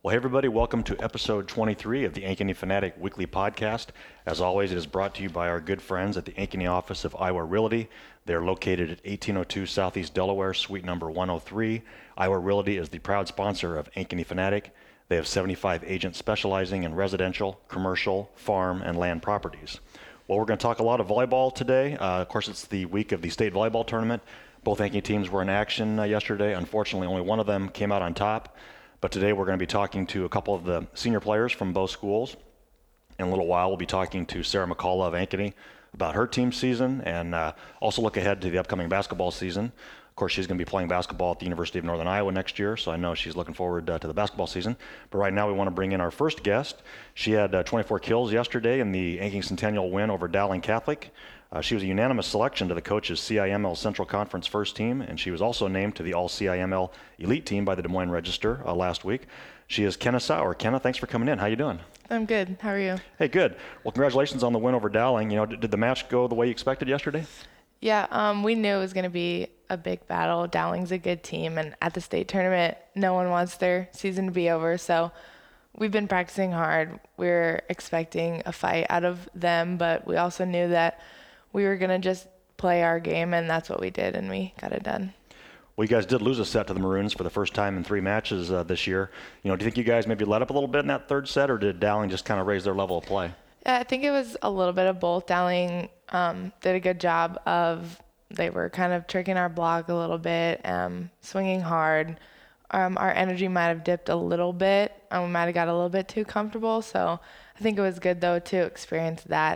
Well, hey everybody, welcome to episode 23 of the Ankeny Fanatic Weekly Podcast. As always, it is brought to you by our good friends at the Ankeny office of Iowa Realty. They're located at 1802 Southeast Delaware, suite number 103. Iowa Realty is the proud sponsor of Ankeny Fanatic. They have 75 agents specializing in residential, commercial, farm, and land properties. Well, we're going to talk a lot of volleyball today. Of course, it's the week of the state volleyball tournament. Both Ankeny teams were in action yesterday. Unfortunately, only one of them came out on top. But today we're going to be talking to a couple of the senior players from both schools. In a little while, we'll be talking to Sarah McCullough of Ankeny about her team season and also look ahead to the upcoming basketball season. Of course, she's going to be playing basketball at the University of Northern Iowa next year, so I know she's looking forward to the basketball season. But right now we want to bring in our first guest. She had 24 kills yesterday in the Ankeny Centennial win over Dowling Catholic. She was a unanimous selection to the coach's CIML Central Conference first team, and she was also named to the All-CIML Elite team by the Des Moines Register last week. She is Kenna Sauer. Kenna, thanks for coming in. How you doing? I'm good. How are you? Hey, good. Well, congratulations on the win over Dowling. You know, did the match go the way you expected yesterday? Yeah, we knew it was going to be a big battle. Dowling's a good team, and at the state tournament, no one wants their season to be over, so we've been practicing hard. We're expecting a fight out of them, but we also knew that we were going to just play our game, and that's what we did, and we got it done. Well, you guys did lose a set to the Maroons for the first time in 3 matches this year. You know, do you think you guys maybe let up a little bit in that third set, or did Dowling just kind of raise their level of play? Yeah, I think it was a little bit of both. Dowling did a good job they were kind of tricking our block a little bit, swinging hard. Our energy might have dipped a little bit. We might have got a little bit too comfortable. So I think it was good, though, to experience that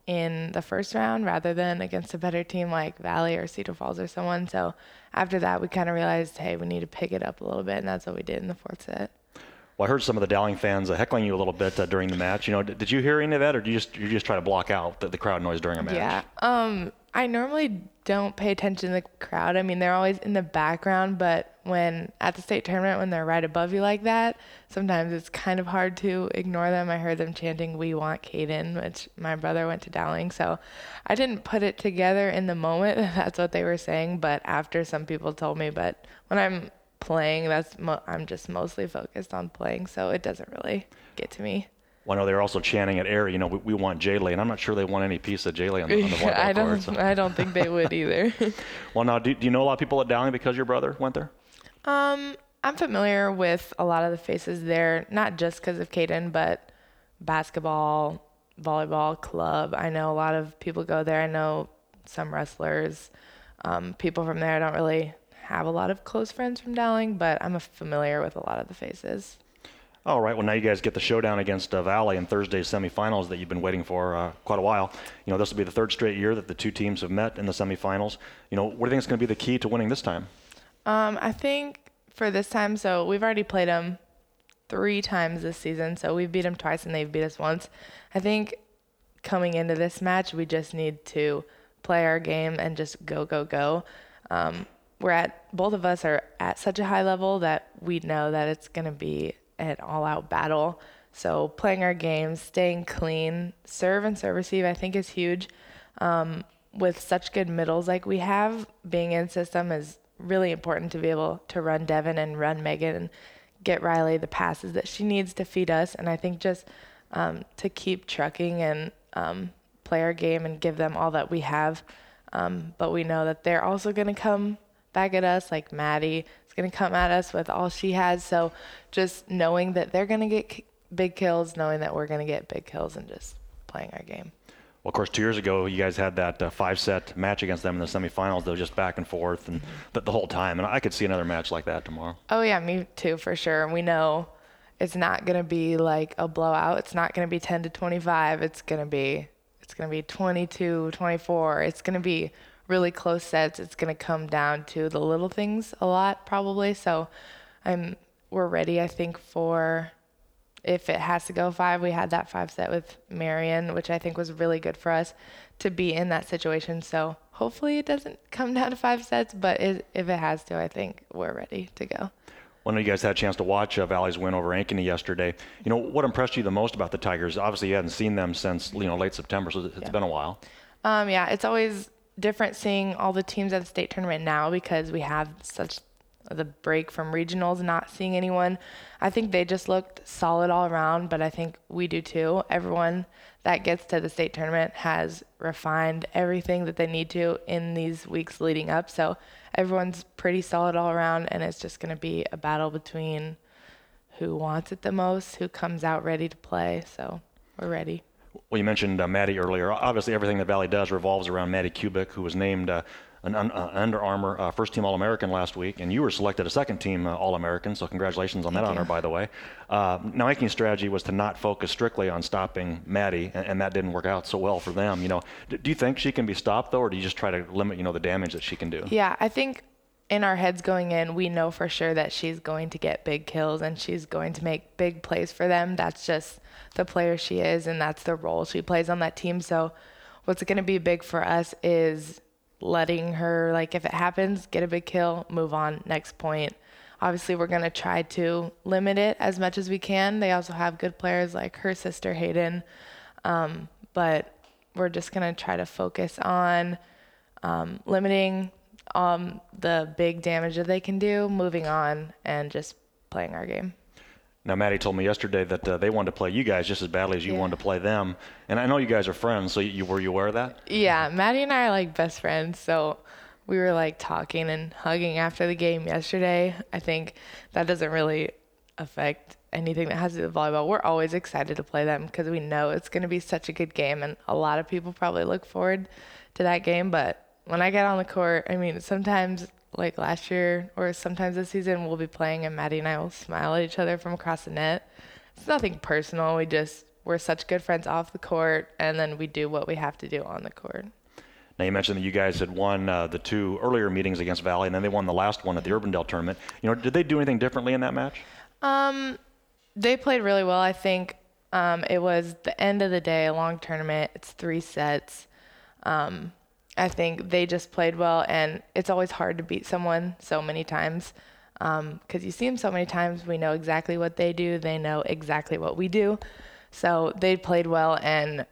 in the first round rather than against a better team like Valley or Cedar Falls or someone. So after that, we kind of realized, hey, we need to pick it up a little bit, and that's what we did in the fourth set. Well, I heard some of the Dowling fans heckling you a little bit during the match. You know, did you hear any of that, or do you just try to block out the crowd noise during a match? Yeah. I normally don't pay attention to the crowd. I mean, they're always in the background, but when at the state tournament, when they're right above you like that, sometimes it's kind of hard to ignore them. I heard them chanting, "We want Caden," which my brother went to Dowling, so I didn't put it together in the moment that that's what they were saying, but after some people told me. But when I'm playing, I'm just mostly focused on playing, so it doesn't really get to me. Well, I know they're also chanting at Air, you know, we want J-Lay, and I'm not sure they want any piece of J-Lay on the volleyball court. So. I don't think they would either. Well, now, do you know a lot of people at Dowling because your brother went there? I'm familiar with a lot of the faces there, not just because of Caden, but basketball, volleyball, club. I know a lot of people go there. I know some wrestlers, people from there. I don't really have a lot of close friends from Dowling, but I'm familiar with a lot of the faces. All right. Well, now you guys get the showdown against Valley in Thursday's semifinals that you've been waiting for quite a while. You know, this will be the third straight year that the two teams have met in the semifinals. You know, what do you think is going to be the key to winning this time? I think for this time, so we've already played them 3 times this season, so we've beat them twice and they've beat us once. I think coming into this match, we just need to play our game and just go, go, go. Both of us are at such a high level that we know that it's going to be an all-out battle. So playing our game, staying clean, serve and serve receive, I think is huge. With such good middles like we have, being in system is really important to be able to run Devin and run Megan and get Riley the passes that she needs to feed us. And I think just to keep trucking and play our game and give them all that we have. But we know that they're also going to come back at us, like Maddie is going to come at us with all she has. So just knowing that they're going to get big kills, knowing that we're going to get big kills, and just playing our game. Well, of course, 2 years ago, you guys had that 5-set match against them in the semifinals. They were just back and forth and the whole time. And I could see another match like that tomorrow. Oh, yeah, me too, for sure. We know it's not going to be like a blowout. It's not going to be 10-25. It's going to be 22-24. It's going to be really close sets. It's going to come down to the little things a lot, probably. So we're ready, I think, for if it has to go 5. We had that 5 set with Marion, which I think was really good for us to be in that situation. So hopefully it doesn't come down to 5 sets, but if it has to, I think we're ready to go. Well, I know you guys had a chance to watch Valley's win over Ankeny yesterday. You know, what impressed you the most about the Tigers? Obviously, you hadn't seen them since, late September, so it's been a while. Yeah, it's always different seeing all the teams at the state tournament now because we have such the break from regionals, not seeing anyone. I think they just looked solid all around, but I think we do too. Everyone that gets to the state tournament has refined everything that they need to in these weeks leading up. So everyone's pretty solid all around, and it's just going to be a battle between who wants it the most, who comes out ready to play. So we're ready. Well, you mentioned Maddie earlier. Obviously, everything that Valley does revolves around Maddie Kubik, who was named an Under Armour first-team All-American last week, and you were selected a second-team All-American, so congratulations on that honor, by the way. Now, Ankeny's strategy was to not focus strictly on stopping Maddie, and that didn't work out so well for them. Do you think she can be stopped, though, or do you just try to limit, the damage that she can do? Yeah, I think in our heads going in, we know for sure that she's going to get big kills and she's going to make big plays for them. That's just the player she is, and that's the role she plays on that team. So what's going to be big for us is letting her, if it happens, get a big kill, move on, next point. Obviously, we're going to try to limit it as much as we can. They also have good players like her sister, Hayden. But we're just going to try to focus on limiting the big damage that they can do, moving on, and just playing our game. Now, Maddie told me yesterday that they wanted to play you guys just as badly as you wanted to play them. And I know you guys are friends, so were you aware of that? Yeah, Maddie and I are best friends, so we were talking and hugging after the game yesterday. I think that doesn't really affect anything that has to do with volleyball. We're always excited to play them because we know it's going to be such a good game, and a lot of people probably look forward to that game. But when I get on the court, sometimes last year or sometimes this season, we'll be playing and Maddie and I will smile at each other from across the net. It's nothing personal. We're such good friends off the court, and then we do what we have to do on the court. Now, you mentioned that you guys had won the two earlier meetings against Valley, and then they won the last one at the Urbandale tournament. Did they do anything differently in that match? They played really well. I think it was the end of the day, a long tournament. It's 3 sets. I think they just played well, and it's always hard to beat someone so many times because you see them so many times. We know exactly what they do. They know exactly what we do. So they played well, and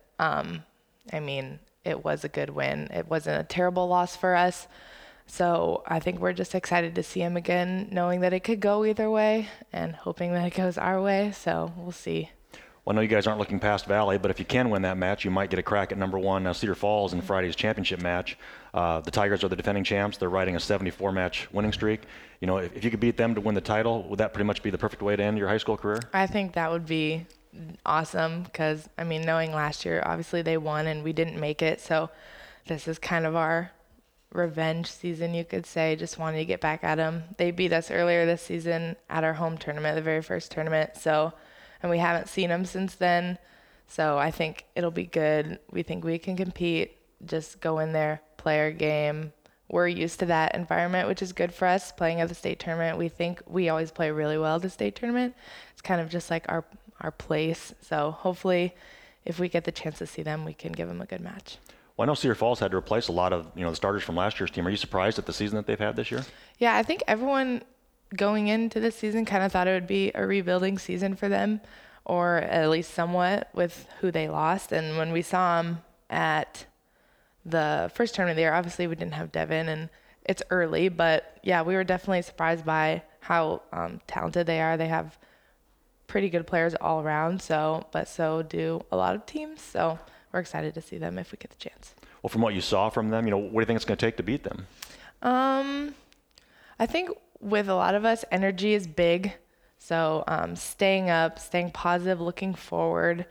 it was a good win. It wasn't a terrible loss for us. So I think we're just excited to see them again, knowing that it could go either way and hoping that it goes our way. So we'll see. Well, I know you guys aren't looking past Valley, but if you can win that match, you might get a crack at number 1 Cedar Falls in Friday's championship match. The Tigers are the defending champs. They're riding a 74-match winning streak. If you could beat them to win the title, would that pretty much be the perfect way to end your high school career? I think that would be awesome because, knowing last year, obviously they won and we didn't make it. So this is kind of our revenge season, you could say, just wanting to get back at them. They beat us earlier this season at our home tournament, the very first tournament. And we haven't seen them since then. So I think it'll be good. We think we can compete, just go in there, play our game. We're used to that environment, which is good for us, playing at the state tournament. We think we always play really well at the state tournament. It's kind of just our place. So hopefully if we get the chance to see them, we can give them a good match. Well, I know Cedar Falls had to replace a lot of the starters from last year's team. Are you surprised at the season that they've had this year? Yeah, I think everyone going into this season kind of thought it would be a rebuilding season for them, or at least somewhat, with who they lost. And when we saw them at the first tournament there, obviously we didn't have Devin, and it's early, but yeah, we were definitely surprised by how talented they are. They have pretty good players all around, but so do a lot of teams. So we're excited to see them if we get the chance. Well, from what you saw from them, what do you think it's going to take to beat them? I think with a lot of us, energy is big. So staying up, staying positive, looking forward.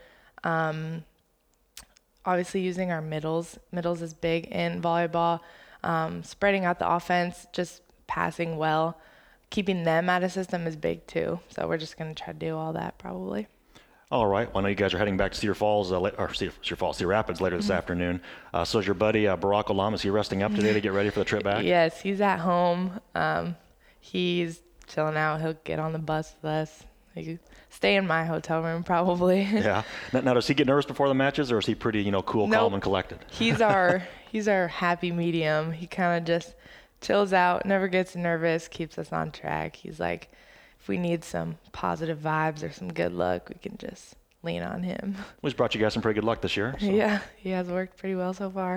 Obviously using our middles. Middles is big in volleyball. Spreading out the offense, just passing well. Keeping them out of system is big too. So we're just going to try to do all that probably. All right. Well, I know you guys are heading back to Cedar Rapids later this afternoon. So is your buddy Barack Olam, is he resting up today to get ready for the trip back? Yes, he's at home. He's chilling out. He'll get on the bus with us. He could stay in my hotel room probably. Yeah. Now, does he get nervous before the matches, or is he pretty, cool, Nope. calm, and collected? He's our happy medium. He kind of just chills out, never gets nervous, keeps us on track. He's like, if we need some positive vibes or some good luck, we can just lean on him. He's brought you guys some pretty good luck this year. So. Yeah, he has worked pretty well so far.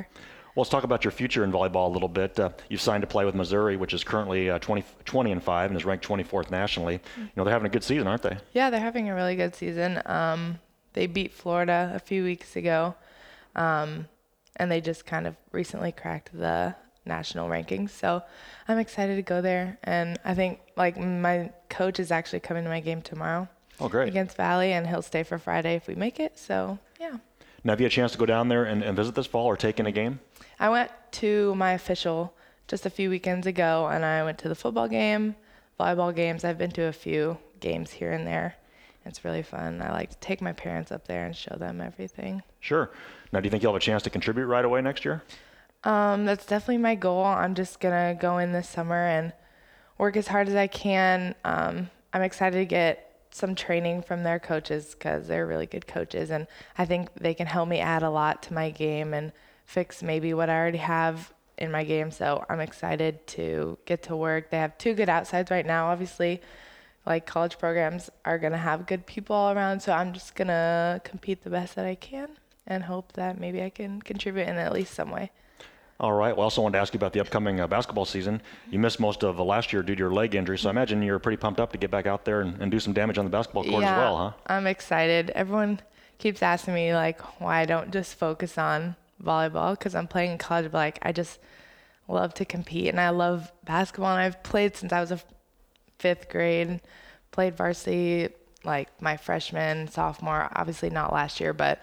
Well, let's talk about your future in volleyball a little bit. You've signed to play with Missouri, which is currently 20-5 and is ranked 24th nationally. They're having a good season, aren't they? Yeah, they're having a really good season. They beat Florida a few weeks ago, and they just kind of recently cracked the national rankings. So I'm excited to go there, and I think my coach is actually coming to my game tomorrow. Oh, great. Against Valley, and he'll stay for Friday if we make it. So yeah. Now, have you had a chance to go down there and visit this fall or take in a game? I went to my official just a few weekends ago, and I went to the football game, volleyball games. I've been to a few games here and there. It's really fun. I like to take my parents up there and show them everything. Sure. Now, do you think you'll have a chance to contribute right away next year? That's definitely my goal. I'm just going to go in this summer and work as hard as I can. I'm excited to get some training from their coaches because they're really good coaches, and I think they can help me add a lot to my game and fix maybe what I already have in my game. So I'm excited to get to work. They have 2 good outsides right now. Obviously, college programs are going to have good people all around, so I'm just going to compete the best that I can and hope that maybe I can contribute in at least some way. All right. Well, I also wanted to ask you about the upcoming basketball season. You missed most of last year due to your leg injury, so I imagine you're pretty pumped up to get back out there and do some damage on the basketball court as well, huh? I'm excited. Everyone keeps asking me why I don't just focus on volleyball because I'm playing in college, but I just love to compete, and I love basketball, and I've played since I was a 5th grade, played varsity my freshman, sophomore, obviously not last year, but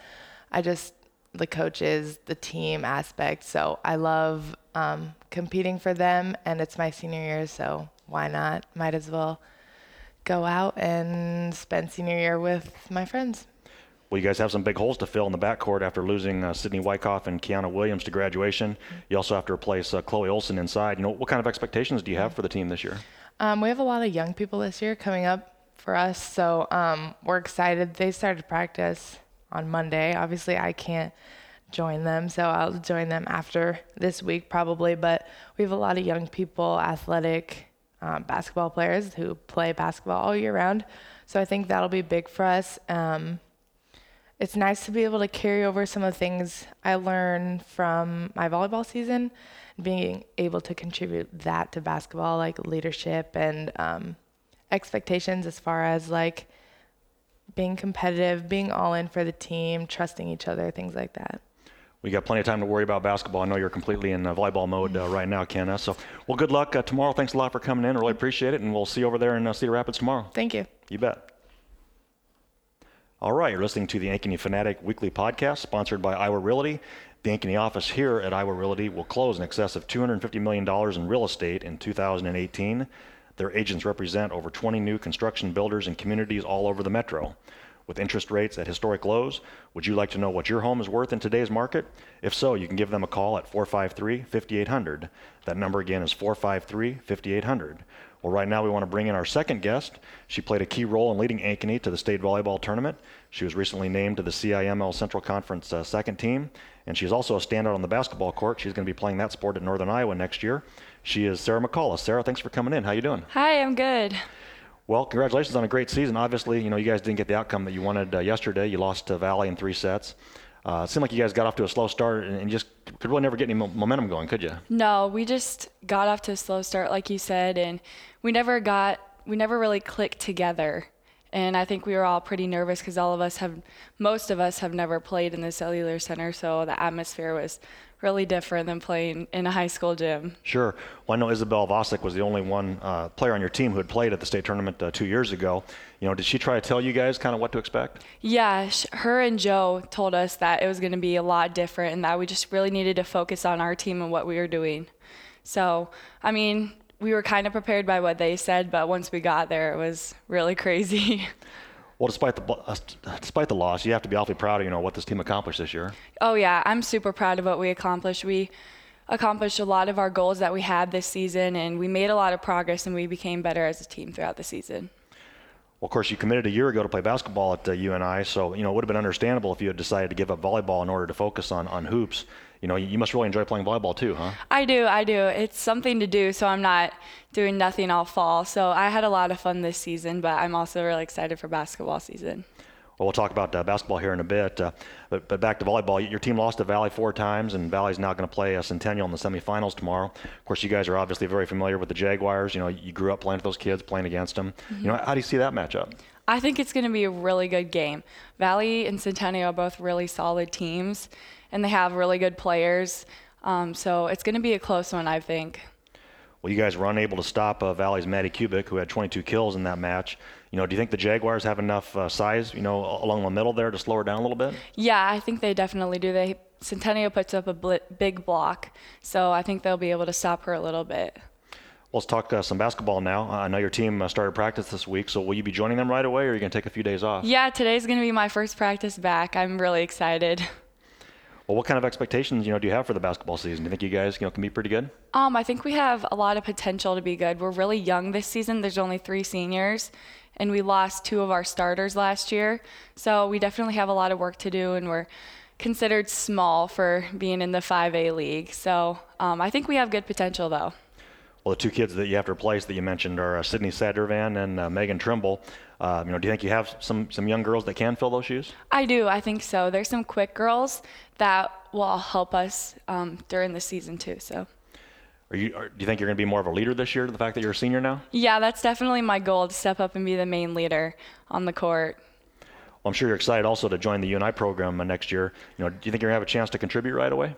the coaches, the team aspect. So I love competing for them, and it's my senior year, so why not? Might as well go out and spend senior year with my friends. Well, you guys have some big holes to fill in the backcourt after losing Sydney Wyckoff and Kiana Williams to graduation. You also have to replace Chloe Olson inside. What kind of expectations do you have for the team this year? We have a lot of young people this year coming up for us, so we're excited. They started practice on Monday. Obviously, I can't join them, so I'll join them after this week probably, but we have a lot of young people, athletic basketball players who play basketball all year round, so I think that'll be big for us. It's nice to be able to carry over some of the things I learned from my volleyball season, being able to contribute that to basketball, leadership and expectations as far as being competitive, being all in for the team, trusting each other, things like that. We got plenty of time to worry about basketball. I know you're completely in volleyball mode right now, Kenna. So, well, good luck tomorrow. Thanks a lot for coming in. I really appreciate it, and we'll see you over there in Cedar Rapids tomorrow. Thank you. You bet. All right, you're listening to the Ankeny Fanatic Weekly Podcast, sponsored by Iowa Realty. The Ankeny office here at Iowa Realty will close in excess of $250 million in real estate in 2018. Their agents represent over 20 new construction builders and communities all over the metro. With interest rates at historic lows, would you like to know what your home is worth in today's market? If so, you can give them a call at 453-5800. That number again is 453-5800. Well, right now we want to bring in our second guest. She played a key role in leading Ankeny to the state volleyball tournament. She was recently named to the CIML Central Conference second team, and she's also a standout on the basketball court. She's going to be playing that sport at Northern Iowa next year. She is Sarah McCullough. Sarah, thanks for coming in. How you doing? Hi, I'm good. Well, congratulations on a great season. Obviously, you guys didn't get the outcome that you wanted yesterday. You lost to Valley in 3 sets. It seemed like you guys got off to a slow start and just could really never get any momentum going, could you? No, we just got off to a slow start, like you said, and we never really clicked together. And I think we were all pretty nervous because most of us have never played in the Cellular Center, so the atmosphere was really different than playing in a high school gym. Sure. Well, I know Isabel Vosick was the only one player on your team who had played at the state tournament 2 years ago. Did she try to tell you guys kind of what to expect? Yeah, her and Joe told us that it was going to be a lot different and that we just really needed to focus on our team and what we were doing. So, I mean, we were kind of prepared by what they said, but once we got there, it was really crazy. Well, despite the loss, you have to be awfully proud of what this team accomplished this year. Oh yeah, I'm super proud of what we accomplished. We accomplished a lot of our goals that we had this season, and we made a lot of progress, and we became better as a team throughout the season. Well, of course, you committed a year ago to play basketball at UNI, so it would have been understandable if you had decided to give up volleyball in order to focus on hoops. You must really enjoy playing volleyball too, huh? I do. It's something to do, so I'm not doing nothing all fall. So I had a lot of fun this season, but I'm also really excited for basketball season. Well, we'll talk about basketball here in a bit, but back to volleyball. Your team lost to Valley 4 times, and Valley's now going to play Centennial in the semifinals tomorrow. Of course, you guys are obviously very familiar with the Jaguars. You know, you grew up playing with those kids, playing against them. Mm-hmm. You know, how do you see that matchup? I think it's going to be a really good game. Valley and Centennial are both really solid teams, and they have really good players. So it's going to be a close one, I think. Well, you guys were unable to stop Valley's Maddie Kubik, who had 22 kills in that match. You know, do you think the Jaguars have enough size, you know, along the middle there to slow her down a little bit? Yeah, I think they definitely do. Centennial puts up a big block, so I think they'll be able to stop her a little bit. Well, let's talk some basketball now. I know your team started practice this week, so will you be joining them right away, or are you going to take a few days off? Yeah, today's going to be my first practice back. I'm really excited. Well, what kind of expectations, you know, do you have for the basketball season? Do you think you guys, you know, can be pretty good? I think we have a lot of potential to be good. We're really young this season. There's only 3 seniors, and we lost 2 of our starters last year. So we definitely have a lot of work to do, and we're considered small for being in the 5A league. So I think we have good potential, though. Well, the 2 kids that you have to replace that you mentioned are Sydney Sadervan and Megan Trimble. You know, do you think you have some young girls that can fill those shoes? I do. I think so. There's some quick girls that will help us during the season too. So. Do you think you're going to be more of a leader this year, the fact that you're a senior now? Yeah, that's definitely my goal, to step up and be the main leader on the court. Well, I'm sure you're excited also to join the UNI program next year. You know, do you think you're going to have a chance to contribute right away?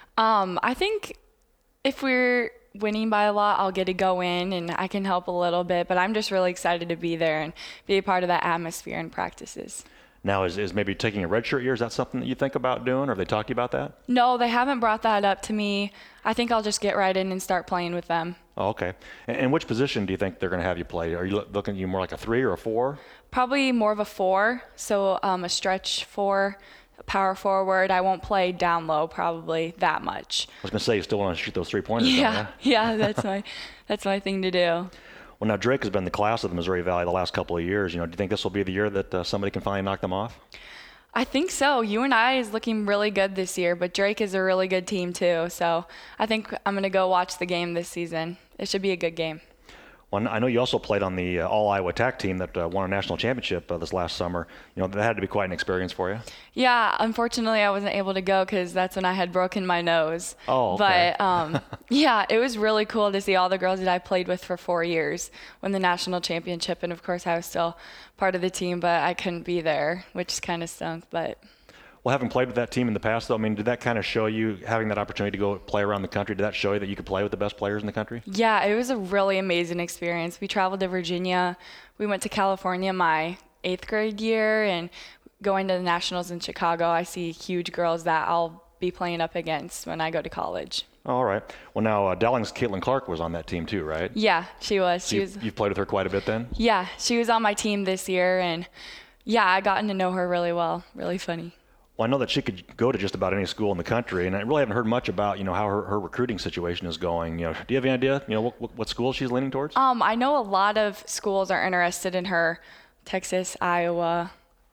I think if we're winning by a lot, I'll get to go in and I can help a little bit, but I'm just really excited to be there and be a part of that atmosphere and practices. Now, is maybe taking a redshirt year, is that something that you think about doing, or have they talked to you about that? No, they haven't brought that up to me. I think I'll just get right in and start playing with them. Oh, okay. And which position do you think they're going to have you play? Are you looking at you more like a 3 or a 4? Probably more of a 4, so a stretch 4, a power forward. I won't play down low probably that much. I was going to say, you still want to shoot those 3-pointers, Yeah, don't yeah, that's my thing to do. Well, now Drake has been the class of the Missouri Valley the last couple of years. You know, do you think this will be the year that somebody can finally knock them off? I think so. UNI is looking really good this year, but Drake is a really good team too. So I think I'm going to go watch the game this season. It should be a good game. Well, I know you also played on the All-Iowa TAC team that won a national championship this last summer. You know, that had to be quite an experience for you. Yeah, unfortunately I wasn't able to go because that's when I had broken my nose. Oh, okay. But yeah, it was really cool to see all the girls that I played with for 4 years win the national championship. And of course I was still part of the team, but I couldn't be there, which kind of stunk. But well, having played with that team in the past, though, I mean, did that kind of show you, having that opportunity to go play around the country, did that show you that you could play with the best players in the country? Yeah, it was a really amazing experience. We traveled to Virginia. We went to California my 8th grade year, and going to the nationals in Chicago, I see huge girls that I'll be playing up against when I go to college. All right. Well, now Dowling's Caitlin Clark was on that team too, right? Yeah, she was. So you've played with her quite a bit then? Yeah, she was on my team this year, and yeah, I gotten to know her really well. Really funny. Well, I know that she could go to just about any school in the country, and I really haven't heard much about, you know, how her recruiting situation is going. You know, do you have any idea, you know, what school she's leaning towards? I know a lot of schools are interested in her, Texas, Iowa,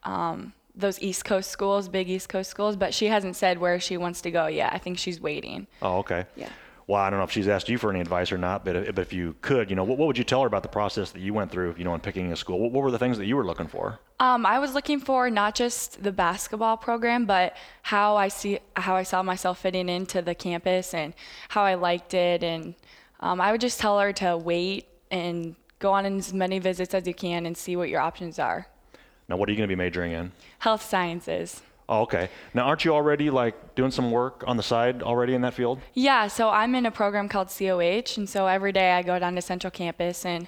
those East Coast schools, big East Coast schools, but she hasn't said where she wants to go yet. I think she's waiting. Oh, okay. Yeah. Well, I don't know if she's asked you for any advice or not, but if you could, you know, what would you tell her about the process that you went through, you know, in picking a school? What were the things that you were looking for? I was looking for not just the basketball program, but how I saw myself fitting into the campus and how I liked it. And I would just tell her to wait and go on as many visits as you can and see what your options are. Now, what are you going to be majoring in? Health sciences. Oh, okay. Now, aren't you already like doing some work on the side already in that field? Yeah, so I'm in a program called COH, and so every day I go down to Central Campus, and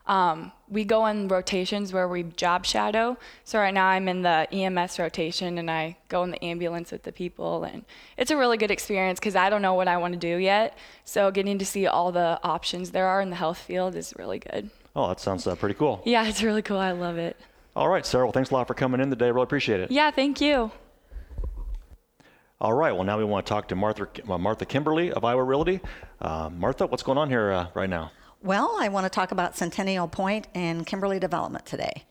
we go in rotations where we job shadow. So right now I'm in the EMS rotation, and I go in the ambulance with the people, and it's a really good experience because I don't know what I want to do yet. So getting to see all the options there are in the health field is really good. Oh, that sounds pretty cool. Yeah, it's really cool. I love it. All right, Sarah. Well, thanks a lot for coming in today. Really appreciate it. Yeah, thank you. All right. Well, now we want to talk to Martha Kimberly of Iowa Realty. Martha, what's going on here right now? Well, I want to talk about Centennial Point and Kimberly Development today.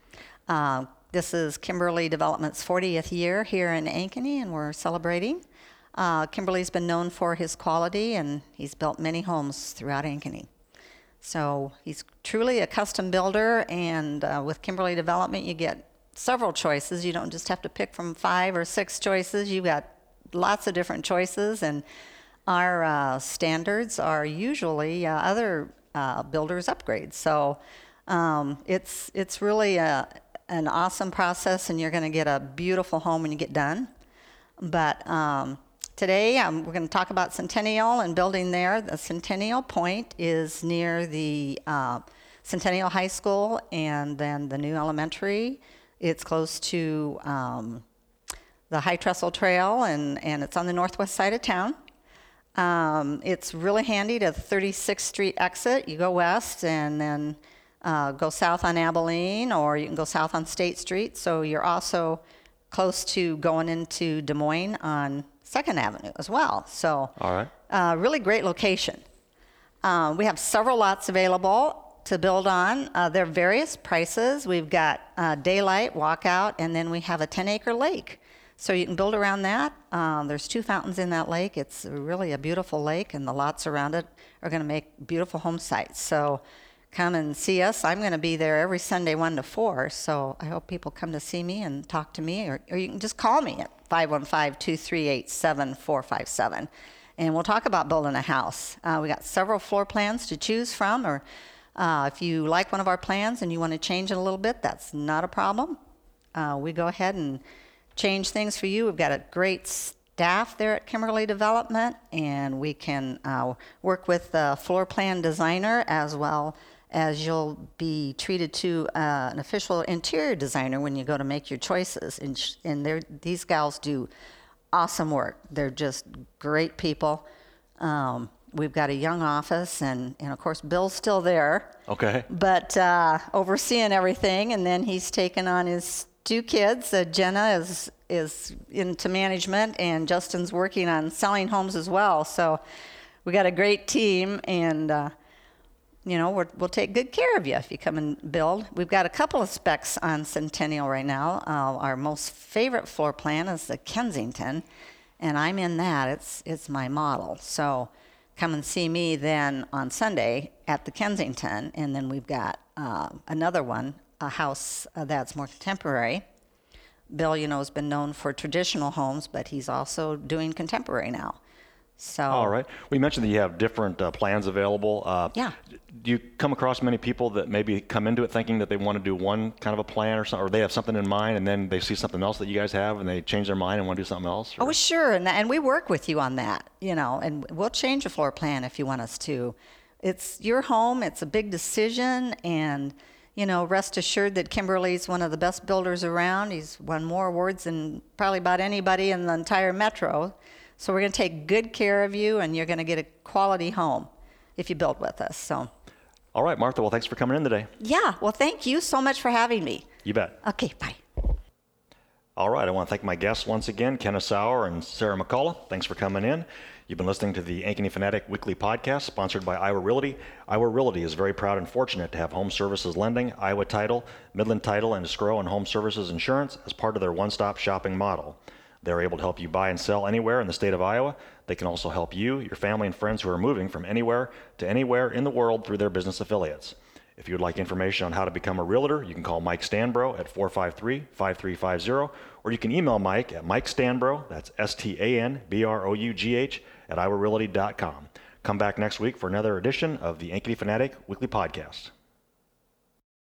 This is Kimberly Development's 40th year here in Ankeny, and we're celebrating. Kimberly's been known for his quality, and he's built many homes throughout Ankeny. So he's truly a custom builder, and with Kimberly Development, you get several choices. You don't just have to pick from 5 or 6 choices. You've got lots of different choices, and our standards are usually other builders' upgrades. So it's really an awesome process, and you're going to get a beautiful home when you get done. But today we're going to talk about Centennial and building there. The Centennial Point is near the Centennial High School and then the new elementary. It's close to the High Trestle Trail, and it's on the northwest side of town. It's really handy to the 36th Street exit. You go west and then go south on Abilene, or you can go south on State Street. So you're also close to going into Des Moines on 2nd Avenue as well. So all right. Really great location. We have several lots available to build on. There are various prices. We've got daylight, walkout, and then we have a 10-acre lake. So you can build around that. There's 2 fountains in that lake. It's really a beautiful lake, and the lots around it are going to make beautiful home sites. So come and see us. I'm going to be there every Sunday 1 to 4. So I hope people come to see me and talk to me, or you can just call me at 515-238-7457. And we'll talk about building a house. We got several floor plans to choose from, or if you like one of our plans and you want to change it a little bit, that's not a problem. We go ahead and change things for you. We've got a great staff there at Kimberly Development, and we can work with the floor plan designer, as well as you'll be treated to an official interior designer when you go to make your choices. And these gals do awesome work. They're just great people. We've got a young office, and of course, Bill's still there. Okay. But overseeing everything, and then he's taken on his 2 kids. Jenna is into management, and Justin's working on selling homes as well. So we got a great team, and we'll take good care of you if you come and build. We've got a couple of specs on Centennial right now. Our most favorite floor plan is the Kensington, and I'm in that. It's my model. So come and see me then on Sunday at the Kensington, and then we've got another one, a house that's more contemporary. Bill, has been known for traditional homes, but he's also doing contemporary now. So. All right. We mentioned that you have different plans available. Yeah. Do you come across many people that maybe come into it thinking that they want to do one kind of a plan or something, or they have something in mind and then they see something else that you guys have and they change their mind and want to do something else? Or? Oh, sure. And we work with you on that, and we'll change a floor plan if you want us to. It's your home. It's a big decision, and rest assured that Kimberly's one of the best builders around. He's won more awards than probably about anybody in the entire metro. So we're going to take good care of you, and you're going to get a quality home if you build with us. So. All right, Martha. Well, thanks for coming in today. Yeah. Well, thank you so much for having me. You bet. Okay. Bye. All right. I want to thank my guests once again, Kenna Sauer and Sarah McCullough. Thanks for coming in. You've been listening to the Ankeny Fanatic Weekly Podcast, sponsored by Iowa Realty. Iowa Realty is very proud and fortunate to have Home Services Lending, Iowa Title, Midland Title, and Escrow and Home Services Insurance as part of their one-stop shopping model. They're able to help you buy and sell anywhere in the state of Iowa. They can also help you, your family, and friends who are moving from anywhere to anywhere in the world through their business affiliates. If you would like information on how to become a realtor, you can call Mike Stanbro at 453-5350, or you can email Mike at MikeStanbro, that's STANBROUGH, at IowaRealty.com. Come back next week for another edition of the Ankeny Fanatic Weekly Podcast.